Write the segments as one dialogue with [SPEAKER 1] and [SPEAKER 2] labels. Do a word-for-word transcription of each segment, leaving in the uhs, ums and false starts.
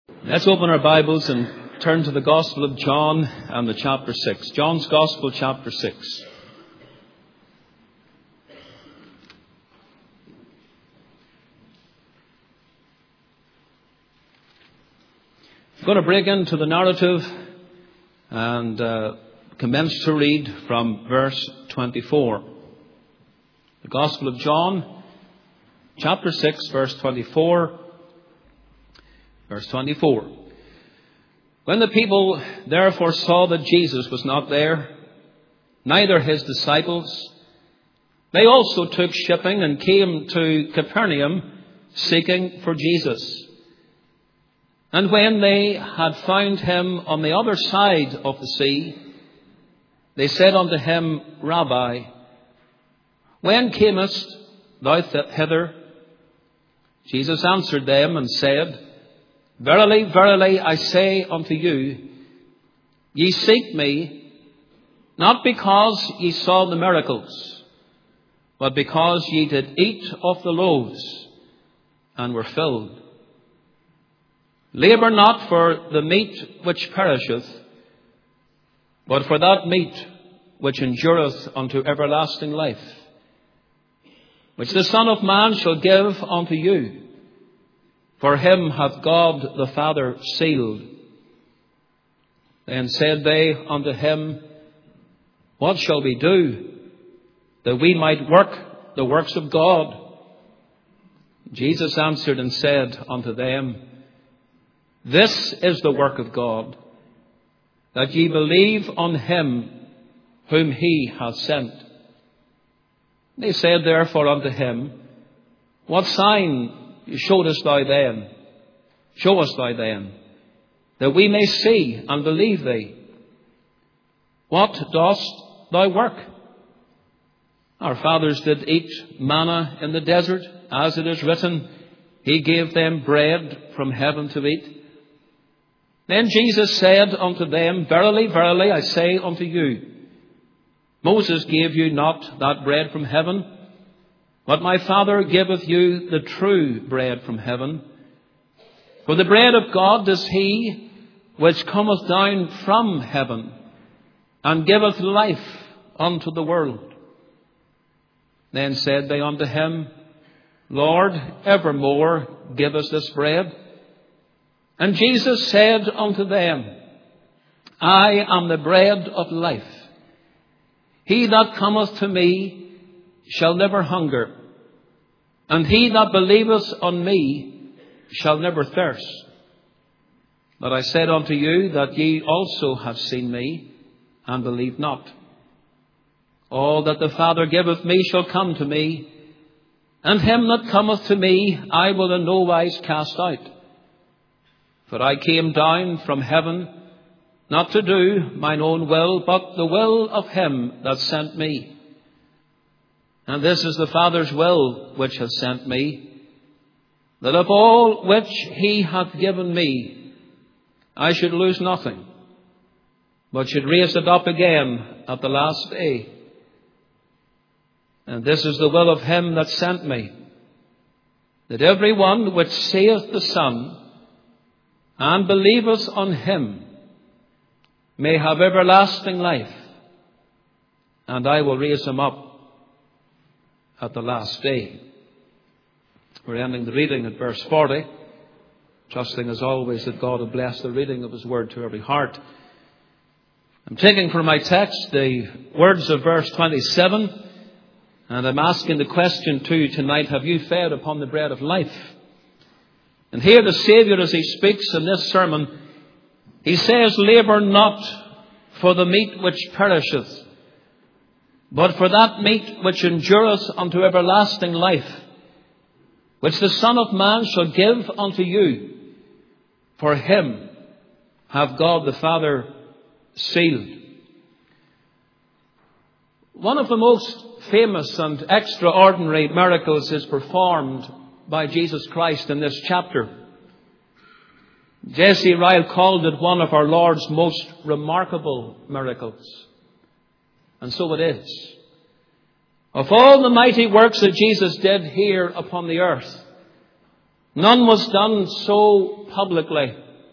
[SPEAKER 1] Let's open our Bibles and turn to the Gospel of John and the chapter six. John's Gospel, chapter six. I'm going to break into the narrative and uh, commence to read from verse twenty-four. The Gospel of John, chapter six, verse twenty-four. Verse twenty-four. When the people therefore saw that Jesus was not there, neither his disciples, they also took shipping and came to Capernaum, seeking for Jesus. And when they had found him on the other side of the sea, they said unto him, Rabbi, when camest thou hither? Jesus answered them and said, Verily, verily, I say unto you, ye seek me, not because ye saw the miracles, but because ye did eat of the loaves, and were filled. Labour not for the meat which perisheth, but for that meat which endureth unto everlasting life, which the Son of Man shall give unto you. For him hath God the Father sealed. Then said they unto him, What shall we do, that we might work the works of God? Jesus answered and said unto them, This is the work of God, that ye believe on him whom he hath sent. They said therefore unto him, What sign showest thou then? Show us thou then, that we may see and believe thee. What dost thou work? Our fathers did eat manna in the desert, as it is written, He gave them bread from heaven to eat. Then Jesus said unto them, Verily, verily, I say unto you, Moses gave you not that bread from heaven, but my Father giveth you the true bread from heaven. For the bread of God is he which cometh down from heaven, and giveth life unto the world. Then said they unto him, Lord, evermore give us this bread. And Jesus said unto them, I am the bread of life. He that cometh to me shall never hunger, and he that believeth on me shall never thirst. But I said unto you that ye also have seen me, and believe not. All that the Father giveth me shall come to me, and him that cometh to me I will in no wise cast out. For I came down from heaven, not to do mine own will, but the will of him that sent me. And this is the Father's will which hath sent me, that of all which he hath given me, I should lose nothing, but should raise it up again at the last day. And this is the will of him that sent me, that every one which seeth the Son, and believeth on him, may have everlasting life, and I will raise him up at the last day. We're ending the reading at verse forty, trusting as always that God will bless the reading of his word to every heart. I'm taking for my text the words of verse twenty-seven, and I'm asking the question to you tonight, have you fed upon the bread of life? And here the Saviour, as he speaks in this sermon, he says, Labour not for the meat which perisheth, but for that meat which endureth unto everlasting life, which the Son of Man shall give unto you. For him hath God the Father sealed. One of the most famous and extraordinary miracles is performed by Jesus Christ in this chapter. J C Ryle called it one of our Lord's most remarkable miracles. And so it is. Of all the mighty works that Jesus did here upon the earth, none was done so publicly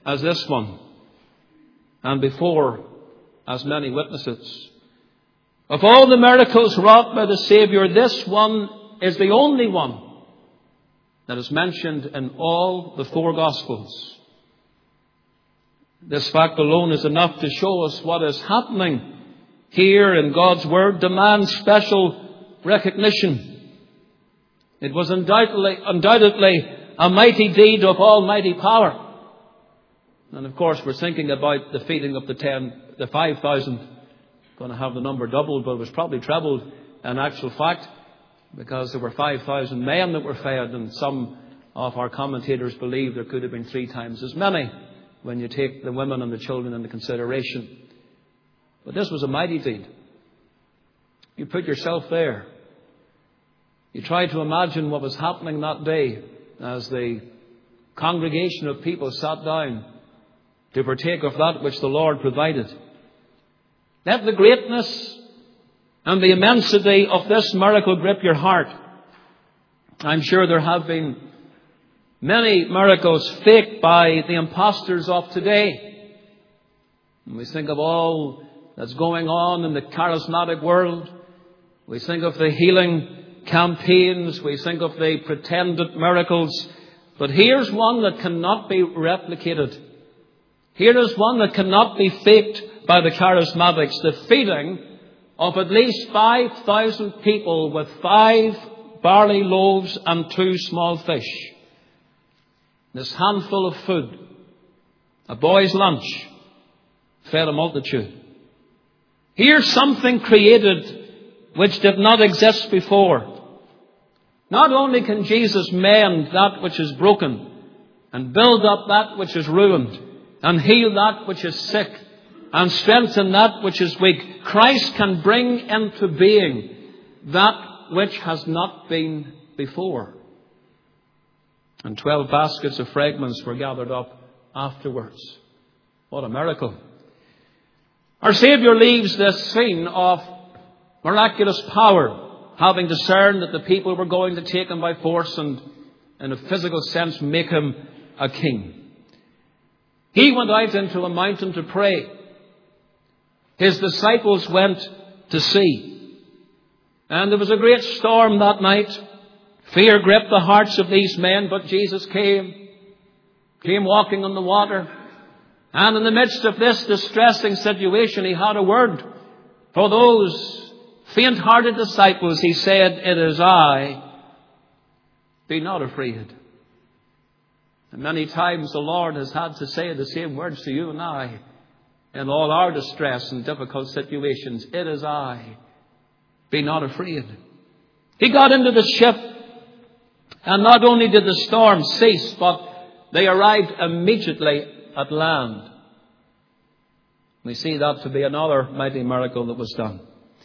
[SPEAKER 1] as this one, and before as many witnesses. Of all the miracles wrought by the Saviour, this one is the only one that is mentioned in all the four Gospels. This fact alone is enough to show us what is happening here in God's Word demands special recognition. It was undoubtedly, undoubtedly a mighty deed of almighty power. And of course we're thinking about the feeding of the ten, the five thousand. Going to have the number doubled, but it was probably trebled in actual fact, because there were five thousand men that were fed, and some of our commentators believe there could have been three times as many when you take the women and the children into consideration. But this was a mighty deed. You put yourself there. You try to imagine what was happening that day as the congregation of people sat down to partake of that which the Lord provided. Let the greatness and the immensity of this miracle grip your heart. I'm sure there have been many miracles faked by the impostors of today. And we think of all that's going on in the charismatic world. We think of the healing campaigns. We think of the pretended miracles. But here's one that cannot be replicated. Here is one that cannot be faked by the charismatics. The feeding of at least five thousand people with five barley loaves and two small fish. This handful of food, a boy's lunch, fed a multitude. Here's something created which did not exist before. Not only can Jesus mend that which is broken and build up that which is ruined and heal that which is sick and strengthen that which is weak, Christ can bring into being that which has not been before. And twelve baskets of fragments were gathered up afterwards. What a miracle. Our Saviour leaves this scene of miraculous power, having discerned that the people were going to take him by force and, in a physical sense, make him a king. He went out into a mountain to pray. His disciples went to see. And there was a great storm that night. Fear gripped the hearts of these men, but Jesus came, came walking on the water. And in the midst of this distressing situation, he had a word for those faint-hearted disciples. He said, "It is I. Be not afraid." And many times the Lord has had to say the same words to you and I in all our distress and difficult situations. It is I. Be not afraid. He got into the ship, and not only did the storm cease, but they arrived immediately at land. We see that to be another mighty miracle that was done.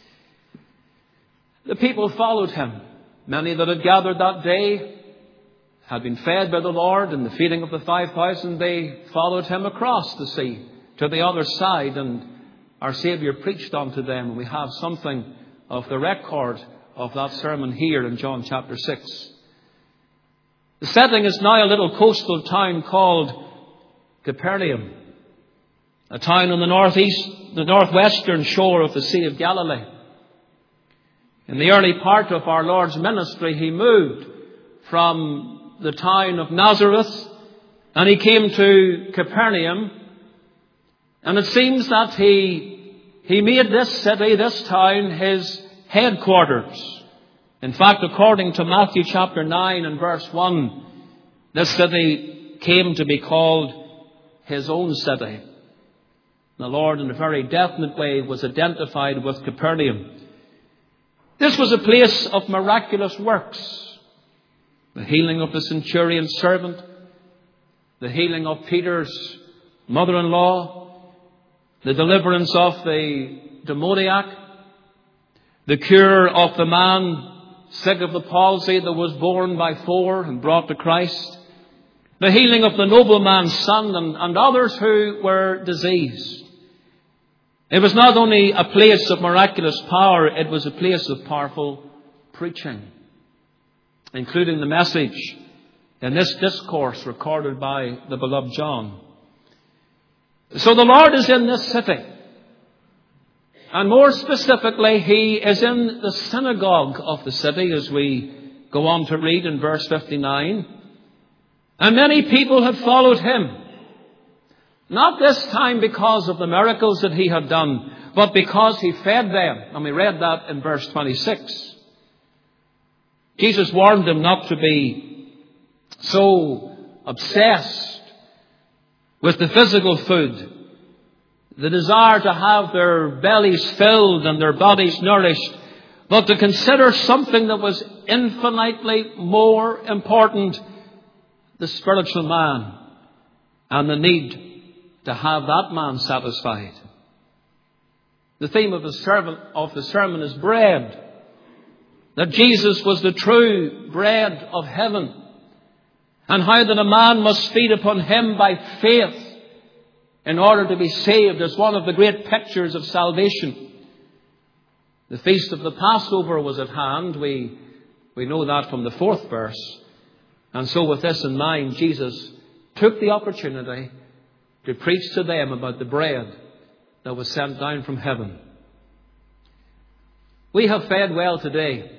[SPEAKER 1] The people followed him. Many that had gathered that day had been fed by the Lord in the feeding of the five thousand. They followed him across the sea to the other side, and our Saviour preached unto them. We have something of the record of that sermon here in John chapter six. The setting is now a little coastal town called Capernaum, a town on the northeast, the northwestern shore of the Sea of Galilee. In the early part of our Lord's ministry, he moved from the town of Nazareth and he came to Capernaum. And it seems that he, he made this city, this town, his headquarters. In fact, according to Matthew chapter nine and verse one, this city came to be called his own city. The Lord, in a very definite way, was identified with Capernaum. This was a place of miraculous works. The healing of the centurion's servant, the healing of Peter's mother-in-law, the deliverance of the demoniac, the cure of the man sick of the palsy that was borne by four and brought to Christ, the healing of the nobleman's son and, and others who were diseased. It was not only a place of miraculous power, it was a place of powerful preaching, including the message in this discourse recorded by the beloved John. So the Lord is in this city. And more specifically, He is in the synagogue of the city, as we go on to read in verse fifty-nine. And many people have followed Him. Not this time because of the miracles that He had done, but because He fed them. And we read that in verse twenty-six. Jesus warned them not to be so obsessed with the physical food, the desire to have their bellies filled and their bodies nourished, but to consider something that was infinitely more important, the spiritual man, and the need to have that man satisfied. The theme of the sermon, of the sermon is bread. That Jesus was the true bread of heaven. And how that a man must feed upon Him by faith in order to be saved, is one of the great pictures of salvation. The feast of the Passover was at hand. We, we know that from the fourth verse. And so with this in mind, Jesus took the opportunity to preach to them about the bread that was sent down from heaven. We have fed well today.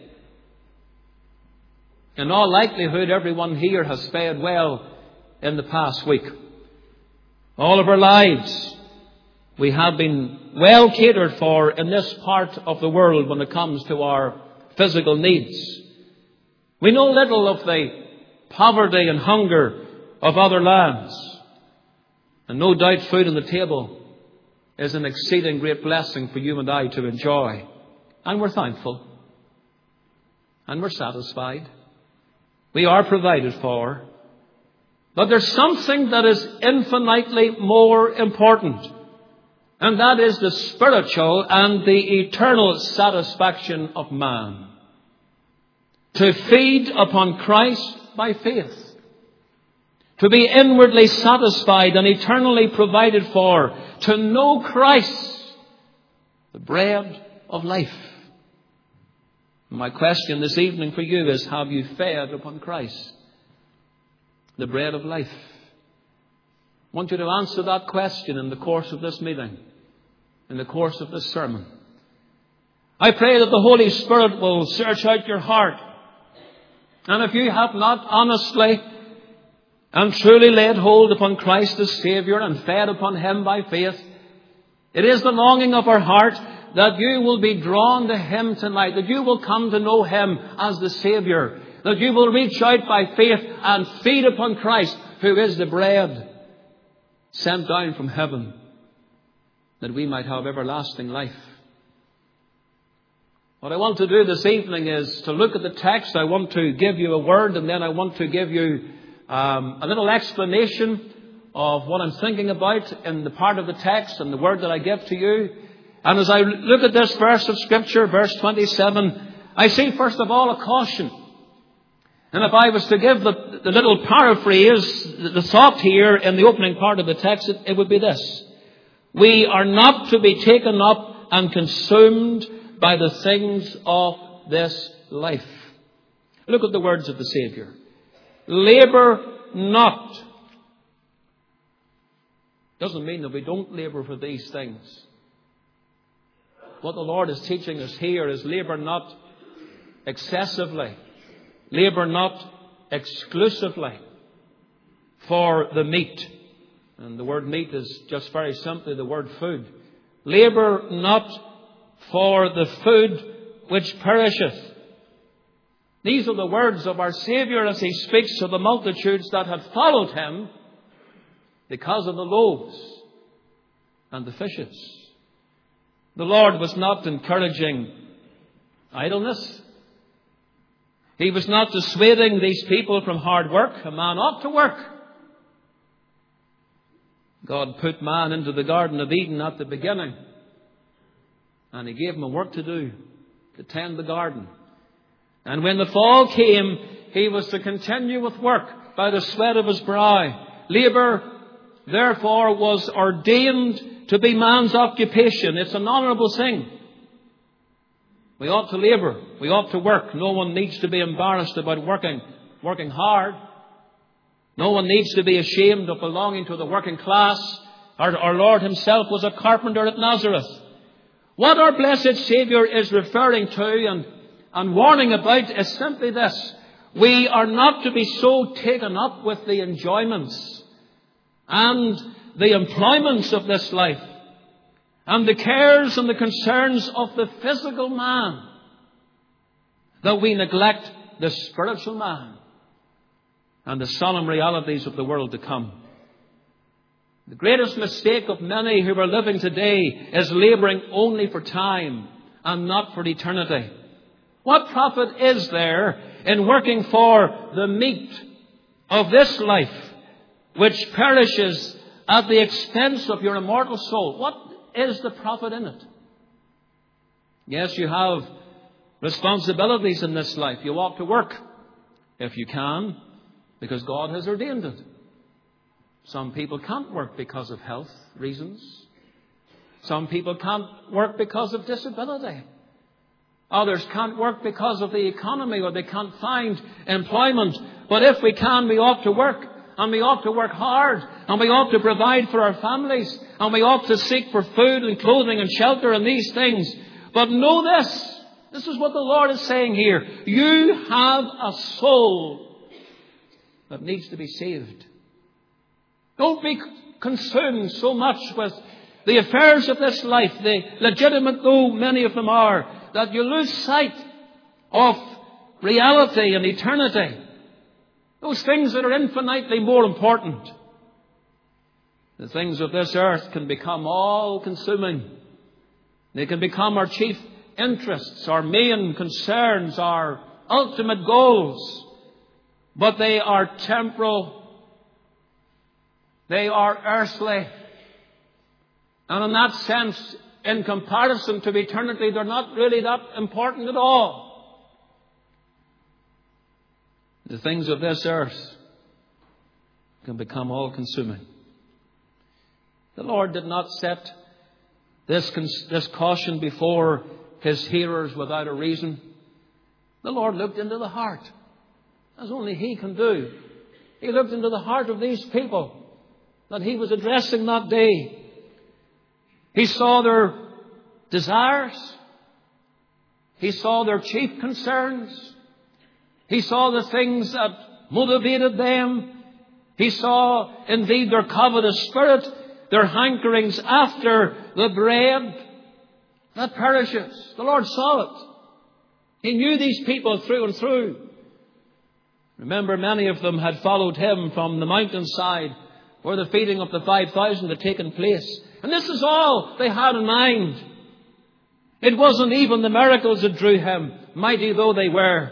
[SPEAKER 1] In all likelihood, everyone here has fed well in the past week. All of our lives, we have been well catered for in this part of the world when it comes to our physical needs. We know little of the poverty and hunger of other lands. And no doubt food on the table is an exceeding great blessing for you and I to enjoy. And we're thankful. And we're satisfied. We are provided for. But there's something that is infinitely more important. And that is the spiritual and the eternal satisfaction of man. To feed upon Christ by faith. To be inwardly satisfied and eternally provided for. To know Christ, the bread of life. My question this evening for you is, have you fed upon Christ, the bread of life? I want you to answer that question in the course of this meeting, in the course of this sermon. I pray that the Holy Spirit will search out your heart. And if you have not honestly and truly laid hold upon Christ as Saviour and fed upon Him by faith, it is the longing of our heart that you will be drawn to Him tonight, that you will come to know Him as the Saviour, that you will reach out by faith and feed upon Christ, who is the bread sent down from heaven, that we might have everlasting life. What I want to do this evening is to look at the text. I want to give you a word, and then I want to give you um, a little explanation of what I'm thinking about in the part of the text and the word that I give to you. And as I look at this verse of Scripture, verse twenty-seven, I see first of all a caution. And if I was to give the, the little paraphrase, the thought here in the opening part of the text, it, it would be this. We are not to be taken up and consumed by the things of this life. Look at the words of the Saviour. Labour not. Doesn't mean that we don't labour for these things. What the Lord is teaching us here is labour not excessively. Labour not exclusively for the meat. And the word meat is just very simply the word food. Labour not for the food which perisheth. These are the words of our Saviour as He speaks to the multitudes that had followed Him because of the loaves and the fishes. The Lord was not encouraging idleness. He was not dissuading these people from hard work. A man ought to work. God put man into the Garden of Eden at the beginning. And He gave him a work to do, to tend the garden. And when the fall came, he was to continue with work by the sweat of his brow. Labour, therefore, was ordained to be man's occupation. It's an honourable thing. We ought to labour. We ought to work. No one needs to be embarrassed about working, working hard. No one needs to be ashamed of belonging to the working class. our, our Lord himself was a carpenter at Nazareth. What our blessed Saviour is referring to and, and warning about is simply this. We are not to be so taken up with the enjoyments and the employments of this life and the cares and the concerns of the physical man that we neglect the spiritual man and the solemn realities of the world to come. The greatest mistake of many who are living today is labouring only for time and not for eternity. What profit is there in working for the meat of this life, which perishes at the expense of your immortal soul? What is the profit in it? Yes, you have responsibilities in this life. You ought to work if you can, because God has ordained it. Some people can't work because of health reasons. Some people can't work because of disability. Others can't work because of the economy, or they can't find employment. But if we can, we ought to work. And we ought to work hard. And we ought to provide for our families. And we ought to seek for food and clothing and shelter and these things. But know this. This is what the Lord is saying here. You have a soul that needs to be saved. Don't be consumed so much with the affairs of this life, the legitimate though many of them are, that you lose sight of reality and eternity. Those things that are infinitely more important. The things of this earth can become all-consuming. They can become our chief interests, our main concerns, our ultimate goals. But they are temporal. They are earthly. And in that sense, in comparison to eternity, they're not really that important at all. The things of this earth can become all-consuming. The Lord did not set this, this caution before his hearers without a reason. The Lord looked into the heart, as only he can do. He looked into the heart of these people that he was addressing that day. He saw their desires. He saw their chief concerns. He saw the things that motivated them. He saw indeed their covetous spirit, their hankerings after the bread that perishes. The Lord saw it. He knew these people through and through. Remember, many of them had followed him from the mountainside where the feeding of the five thousand had taken place. And this is all they had in mind. It wasn't even the miracles that drew him, mighty though they were.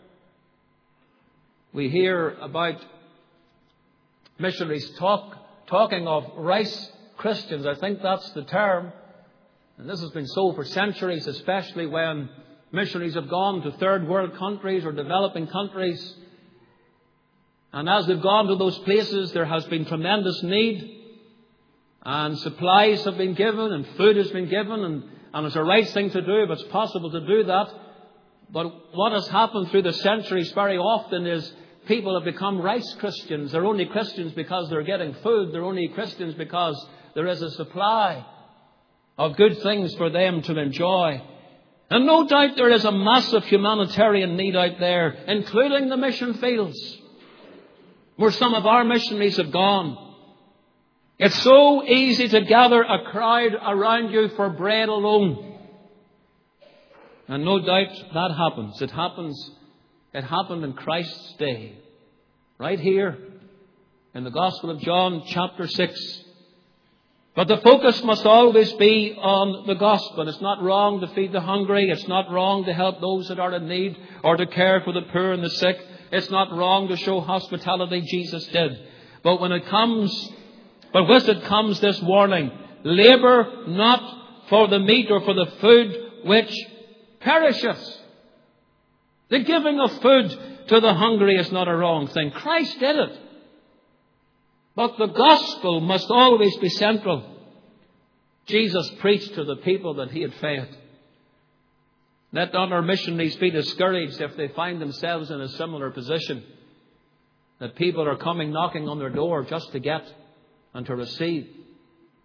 [SPEAKER 1] We hear about missionaries talk, talking of rice Christians. I think that's the term. And this has been so for centuries, especially when missionaries have gone to third world countries or developing countries. And as they've gone to those places, there has been tremendous need. And supplies have been given and food has been given. And, and it's a right thing to do if it's possible to do that. But what has happened through the centuries very often is people have become rice Christians. They're only Christians because they're getting food. They're only Christians because there is a supply of good things for them to enjoy. And no doubt there is a massive humanitarian need out there, including the mission fields, where some of our missionaries have gone. It's so easy to gather a crowd around you for bread alone. And no doubt that happens. It happens. It happened in Christ's day. Right here in the Gospel of John chapter six. But the focus must always be on the gospel. It's not wrong to feed the hungry. It's not wrong to help those that are in need or to care for the poor and the sick. It's not wrong to show hospitality. Jesus did. But when it comes, but with it comes this warning. Labour not for the meat or for the food which perishes. The giving of food to the hungry is not a wrong thing. Christ did it. But the gospel must always be central. Jesus preached to the people that he had fed. Let not our missionaries be discouraged if they find themselves in a similar position. That people are coming knocking on their door just to get and to receive.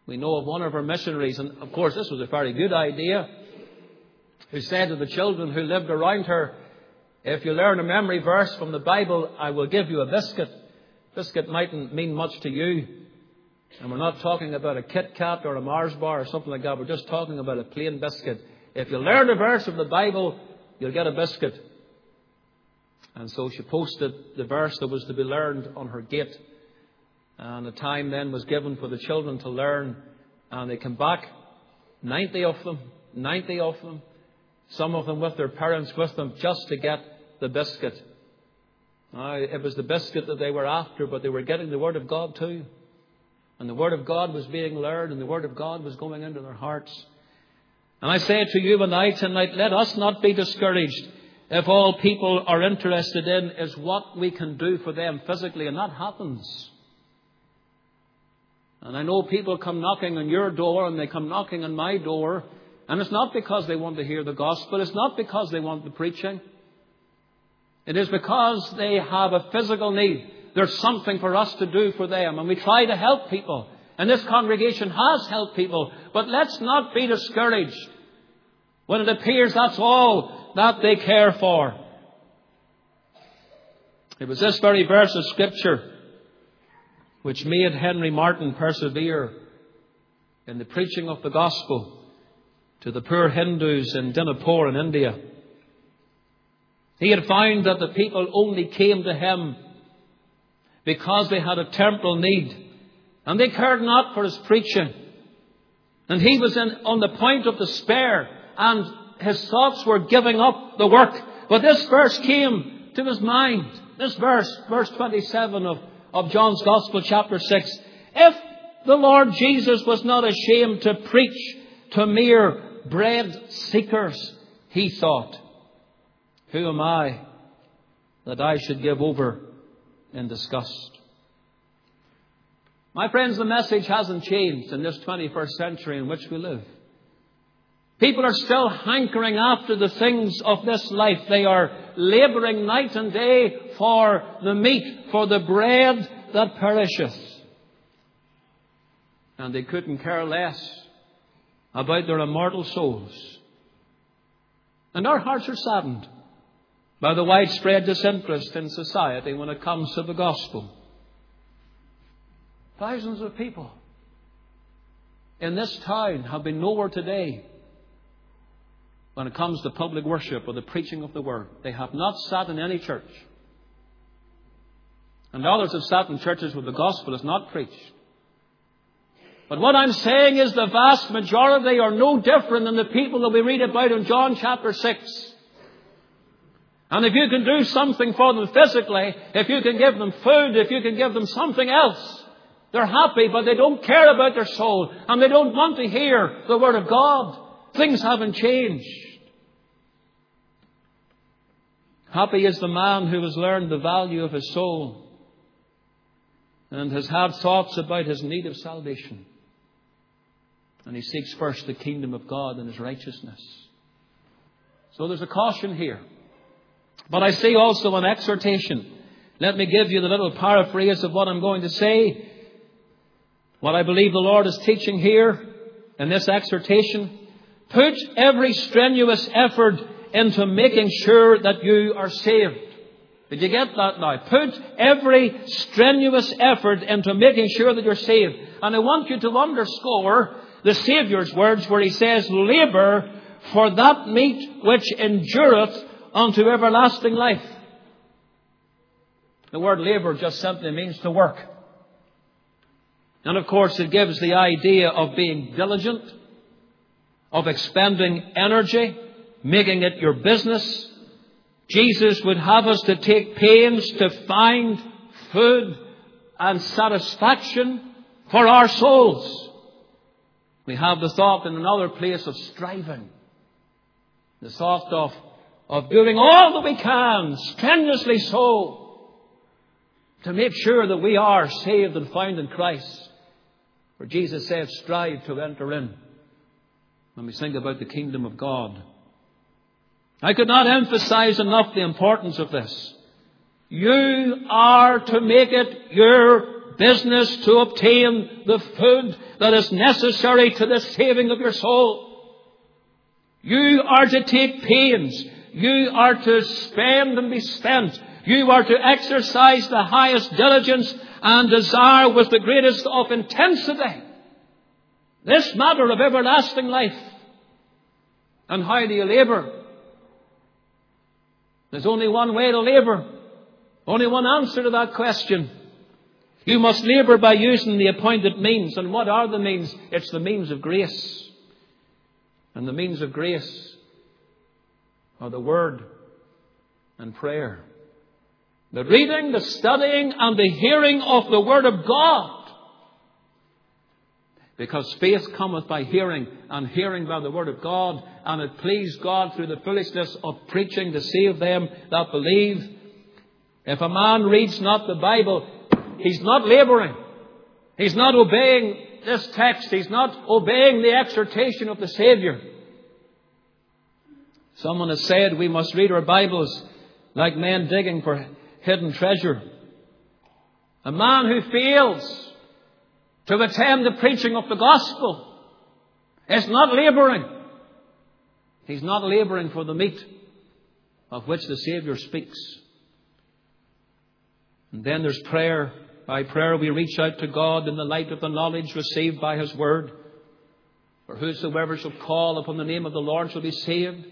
[SPEAKER 1] We know of one of our missionaries, and of course this was a very good idea, who said to the children who lived around her, if you learn a memory verse from the Bible, I will give you a biscuit. Biscuit mightn't mean much to you. And we're not talking about a Kit Kat or a Mars bar or something like that. We're just talking about a plain biscuit. If you learn a verse of the Bible, you'll get a biscuit. And so she posted the verse that was to be learned on her gate. And a time then was given for the children to learn. And they came back, ninety of them, ninety of them. Some of them with their parents with them, just to get the biscuit. Now, it was the biscuit that they were after, but they were getting the Word of God too. And the Word of God was being learned, and the Word of God was going into their hearts. And I say to you and I tonight, let us not be discouraged if all people are interested in is what we can do for them physically, and that happens. And I know people come knocking on your door, and they come knocking on my door, and it's not because they want to hear the gospel. It's not because they want the preaching. It is because they have a physical need. There's something for us to do for them. And we try to help people. And this congregation has helped people. But let's not be discouraged when it appears that's all that they care for. It was this very verse of Scripture which made Henry Martyn persevere in the preaching of the gospel to the poor Hindus in Dinapore in India. He had found that the people only came to him because they had a temporal need, and they cared not for his preaching. And he was in, on the point of despair, and his thoughts were giving up the work. But this verse came to his mind. This verse, verse twenty-seven of, of John's Gospel, chapter six. If the Lord Jesus was not ashamed to preach to mere bread seekers, he thought, who am I that I should give over in disgust? My friends, the message hasn't changed in this twenty-first century in which we live. People are still hankering after the things of this life. They are labouring night and day for the meat, for the bread that perisheth. And they couldn't care less about their immortal souls. And our hearts are saddened by the widespread disinterest in society when it comes to the gospel. Thousands of people in this town have been nowhere today when it comes to public worship or the preaching of the word. They have not sat in any church. And others have sat in churches where the gospel is not preached. But what I'm saying is the vast majority are no different than the people that we read about in John chapter six. And if you can do something for them physically, if you can give them food, if you can give them something else, they're happy, but they don't care about their soul. And they don't want to hear the Word of God. Things haven't changed. Happy is the man who has learned the value of his soul and has had thoughts about his need of salvation. And he seeks first the kingdom of God and his righteousness. So there's a caution here. But I see also an exhortation. Let me give you the little paraphrase of what I'm going to say. What I believe the Lord is teaching here in this exhortation. Put every strenuous effort into making sure that you are saved. Did you get that now? Put every strenuous effort into making sure that you're saved. And I want you to underscore the Saviour's words where he says, labour for that meat which endureth unto everlasting life. The word labour just simply means to work. And of course it gives the idea of being diligent, of expending energy, making it your business. Jesus would have us to take pains to find food and satisfaction for our souls. We have the thought in another place of striving. The thought of, of doing all that we can, strenuously so, to make sure that we are saved and found in Christ. For Jesus said, strive to enter in. When we think about the kingdom of God. I could not emphasize enough the importance of this. You are to make it your business to obtain the food that is necessary to the saving of your soul. You are to take pains. You are to spend and be spent. You are to exercise the highest diligence and desire with the greatest of intensity this matter of everlasting life. And how do you labour? There's only one way to labour. Only one answer to that question. You must labour by using the appointed means. And what are the means? It's the means of grace. And the means of grace are the Word and prayer. The reading, the studying, and the hearing of the Word of God. Because faith cometh by hearing, and hearing by the Word of God. And it pleased God through the foolishness of preaching to save them that believe. If a man reads not the Bible, he's not labouring. He's not obeying this text. He's not obeying the exhortation of the Saviour. Someone has said we must read our Bibles like men digging for hidden treasure. A man who fails to attend the preaching of the gospel is not labouring. He's not labouring for the meat of which the Saviour speaks. And then there's prayer. By prayer we reach out to God in the light of the knowledge received by His Word. For whosoever shall call upon the name of the Lord shall be saved.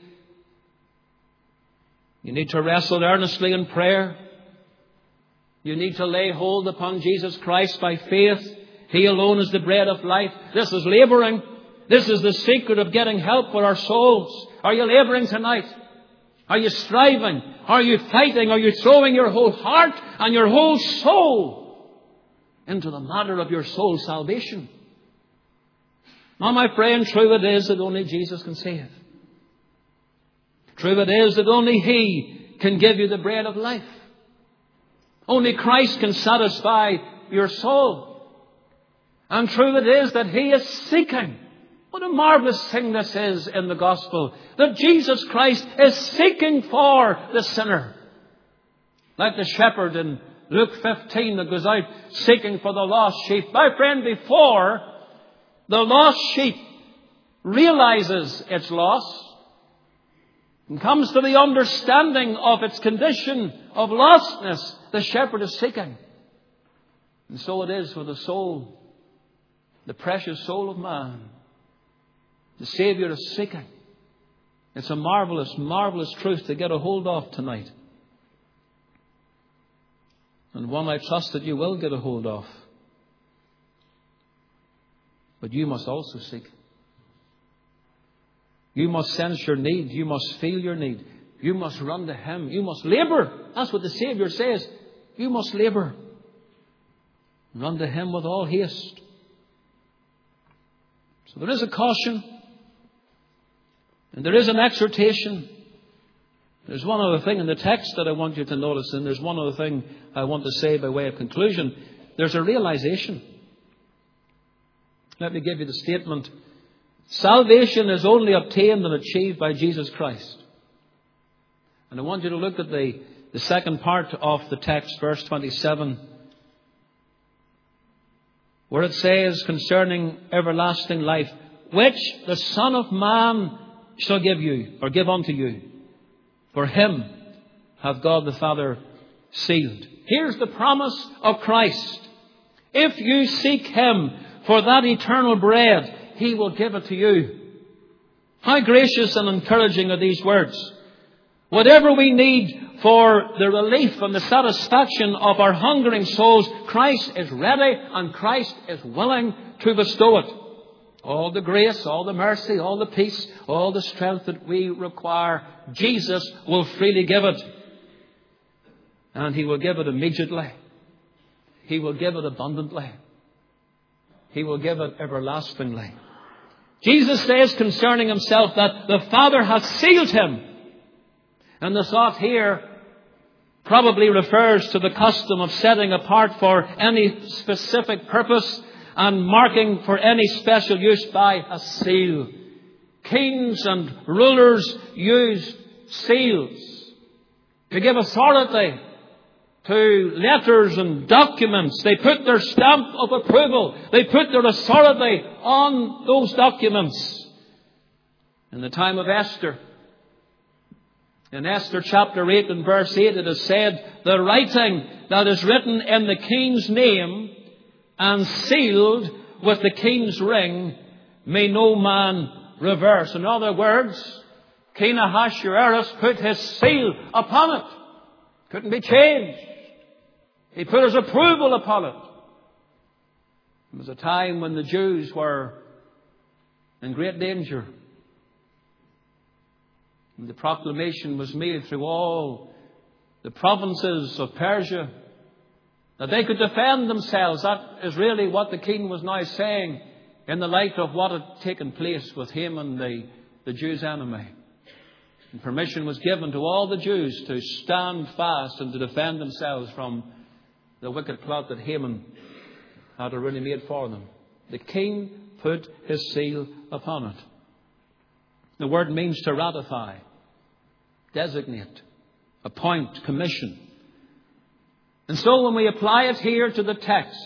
[SPEAKER 1] You need to wrestle earnestly in prayer. You need to lay hold upon Jesus Christ by faith. He alone is the bread of life. This is labouring. This is the secret of getting help for our souls. Are you labouring tonight? Are you striving? Are you fighting? Are you throwing your whole heart and your whole soul into the matter of your soul's salvation? Now, my friend, true it is that only Jesus can save. True it is that only He can give you the bread of life. Only Christ can satisfy your soul. And true it is that He is seeking. What a marvellous thing this is in the gospel. That Jesus Christ is seeking for the sinner. Like the shepherd in Luke fifteen that goes out seeking for the lost sheep. My friend, before the lost sheep realizes its loss and comes to the understanding of its condition of lostness, the shepherd is seeking. And so it is with the soul, the precious soul of man. The Saviour is seeking. It's a marvellous, marvellous truth to get a hold of tonight. And one I trust that you will get a hold of. But you must also seek. You must sense your need. You must feel your need. You must run to Him. You must labour. That's what the Saviour says. You must labour. Run to Him with all haste. So there is a caution. And there is an exhortation. There's one other thing in the text that I want you to notice. And there's one other thing I want to say by way of conclusion. There's a realization. Let me give you the statement. Salvation is only obtained and achieved by Jesus Christ. And I want you to look at the, the second part of the text, verse twenty-seven. Where it says concerning everlasting life, which the Son of Man shall give you, or give unto you. For Him hath God the Father sealed. Here's the promise of Christ. If you seek Him for that eternal bread, He will give it to you. How gracious and encouraging are these words. Whatever we need for the relief and the satisfaction of our hungering souls, Christ is ready and Christ is willing to bestow it. All the grace, all the mercy, all the peace, all the strength that we require, Jesus will freely give it. And He will give it immediately. He will give it abundantly. He will give it everlastingly. Jesus says concerning Himself that the Father hath sealed Him. And the thought here probably refers to the custom of setting apart for any specific purpose and marking for any special use by a seal. Kings and rulers used seals to give authority to letters and documents. They put their stamp of approval. They put their authority on those documents. In the time of Esther, in Esther chapter eight and verse eight, it is said, the writing that is written in the king's name and sealed with the king's ring may no man reverse. In other words, King Ahasuerus put his seal upon it. Couldn't be changed. He put his approval upon it. It was a time when the Jews were in great danger. And the proclamation was made through all the provinces of Persia that they could defend themselves. That is really what the king was now saying in the light of what had taken place with Haman, the, the Jews' enemy. And permission was given to all the Jews to stand fast and to defend themselves from the wicked plot that Haman had already made for them. The king put his seal upon it. The word means to ratify, designate, appoint, commission. And so when we apply it here to the text,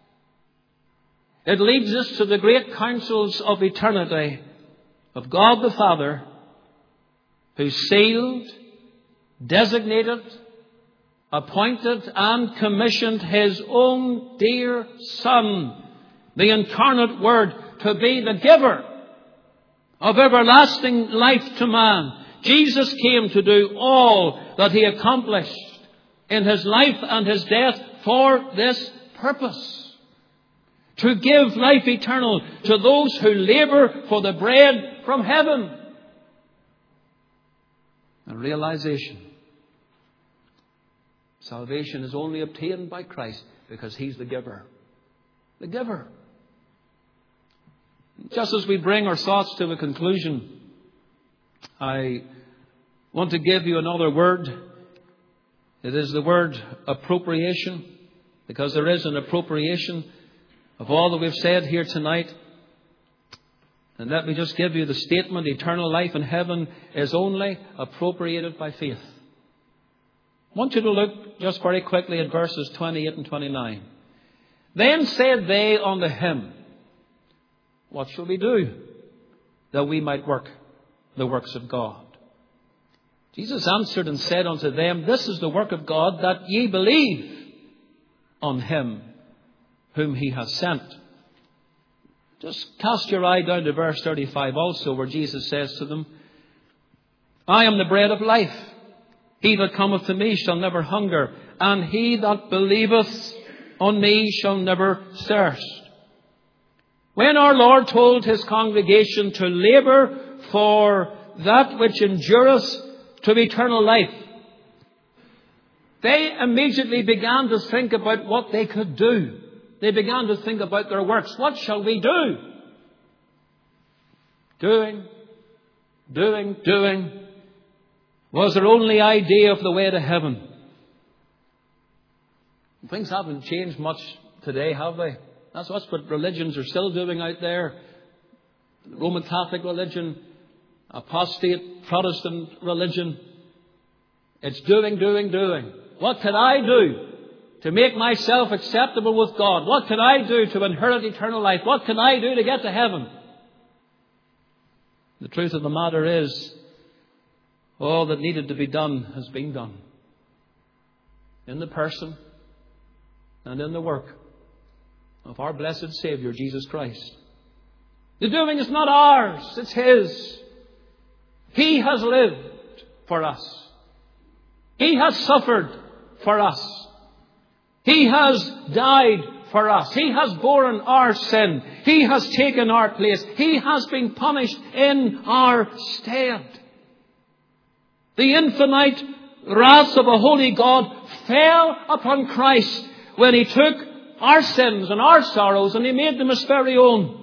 [SPEAKER 1] it leads us to the great counsels of eternity of God the Father, who sealed, designated, appointed and commissioned His own dear Son, the incarnate Word, to be the giver of everlasting life to man. Jesus came to do all that He accomplished in His life and His death for this purpose. To give life eternal to those who labour for the bread from heaven. A realization. Salvation is only obtained by Christ because He's the giver. The giver. Just as we bring our thoughts to a conclusion, I want to give you another word. It is the word appropriation, because there is an appropriation of all that we've said here tonight. And let me just give you the statement: eternal life in heaven is only appropriated by faith. I want you to look just very quickly at verses twenty-eight and twenty-nine. Then said they unto him, what shall we do that we might work the works of God? Jesus answered and said unto them, this is the work of God, that ye believe on Him whom He has sent. Just cast your eye down to verse thirty-five also, where Jesus says to them, I am the bread of life. He that cometh to me shall never hunger, and he that believeth on me shall never thirst. When our Lord told His congregation to labour for that which endureth to eternal life, they immediately began to think about what they could do. They began to think about their works. What shall we do? Doing, doing, doing was their only idea of the way to heaven. Things haven't changed much today, have they? That's what religions are still doing out there. Roman Catholic religion, apostate Protestant religion. It's doing, doing, doing. What can I do to make myself acceptable with God? What can I do to inherit eternal life? What can I do to get to heaven? The truth of the matter is, all that needed to be done has been done. In the person and in the work of our blessed Saviour, Jesus Christ. The doing is not ours, it's His. He has lived for us. He has suffered for us. He has died for us. He has borne our sin. He has taken our place. He has been punished in our stead. The infinite wrath of a holy God fell upon Christ when He took our sins and our sorrows and He made them His very own.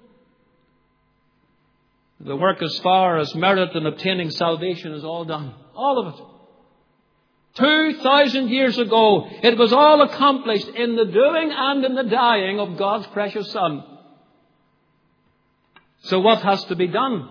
[SPEAKER 1] The work as far as merit in obtaining salvation is all done. All of it. Two thousand years ago, it was all accomplished in the doing and in the dying of God's precious Son. So what has to be done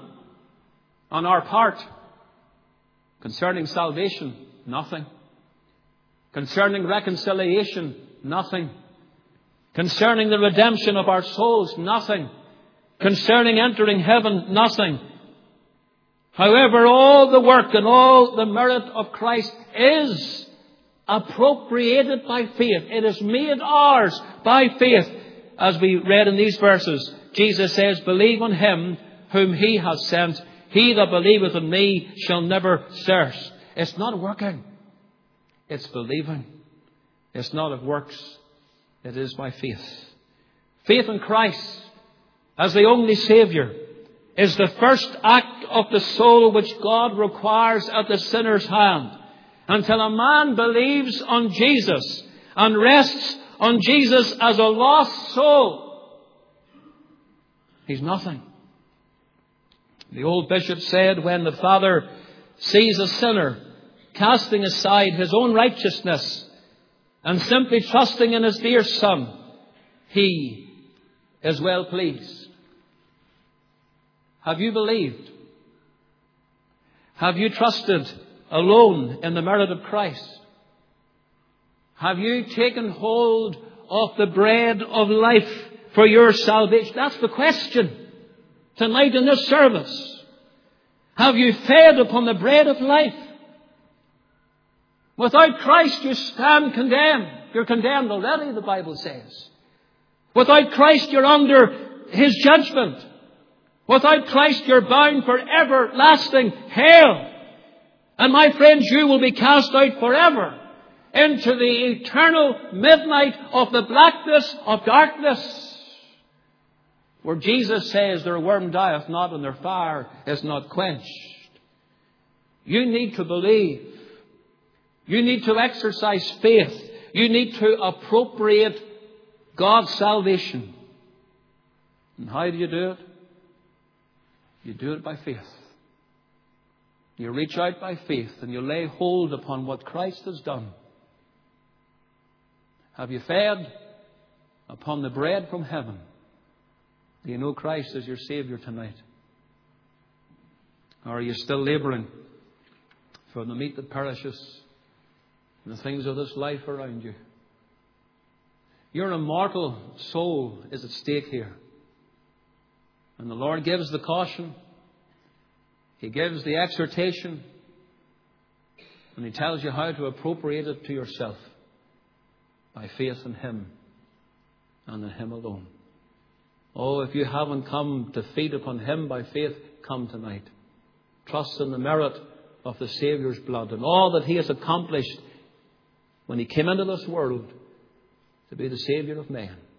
[SPEAKER 1] on our part concerning salvation? Nothing. Concerning reconciliation, nothing. Concerning the redemption of our souls, nothing. Concerning entering heaven, nothing. However, all the work and all the merit of Christ is appropriated by faith. It is made ours by faith. As we read in these verses, Jesus says, believe on him whom he has sent. He that believeth in me shall never thirst. It's not working. It's believing. It's not of works. It is by faith. Faith in Christ as the only Saviour is the first act of the soul which God requires at the sinner's hand. Until a man believes on Jesus and rests on Jesus as a lost soul, he's nothing. The old bishop said, when the Father sees a sinner casting aside his own righteousness and simply trusting in his dear Son, he is well pleased. Have you believed? Have you trusted alone in the merit of Christ? Have you taken hold of the bread of life for your salvation? That's the question tonight in this service. Have you fed upon the bread of life? Without Christ you stand condemned. You're condemned already, the Bible says. Without Christ you're under his judgment. Without Christ you're bound for everlasting hell. And my friends, you will be cast out forever into the eternal midnight of the blackness of darkness, where Jesus says their worm dieth not and their fire is not quenched. You need to believe. You need to exercise faith. You need to appropriate God's salvation. And how do you do it? You do it by faith. You reach out by faith and you lay hold upon what Christ has done. Have you fed upon the bread from heaven? Do you know Christ as your Saviour tonight? Or are you still labouring for the meat that perishes and the things of this life around you? Your immortal soul is at stake here. And the Lord gives the caution. He gives the exhortation. And He tells you how to appropriate it to yourself by faith in Him and in Him alone. Oh, if you haven't come to feed upon Him by faith, come tonight. Trust in the merit of the Saviour's blood and all that He has accomplished when He came into this world to be the Saviour of man.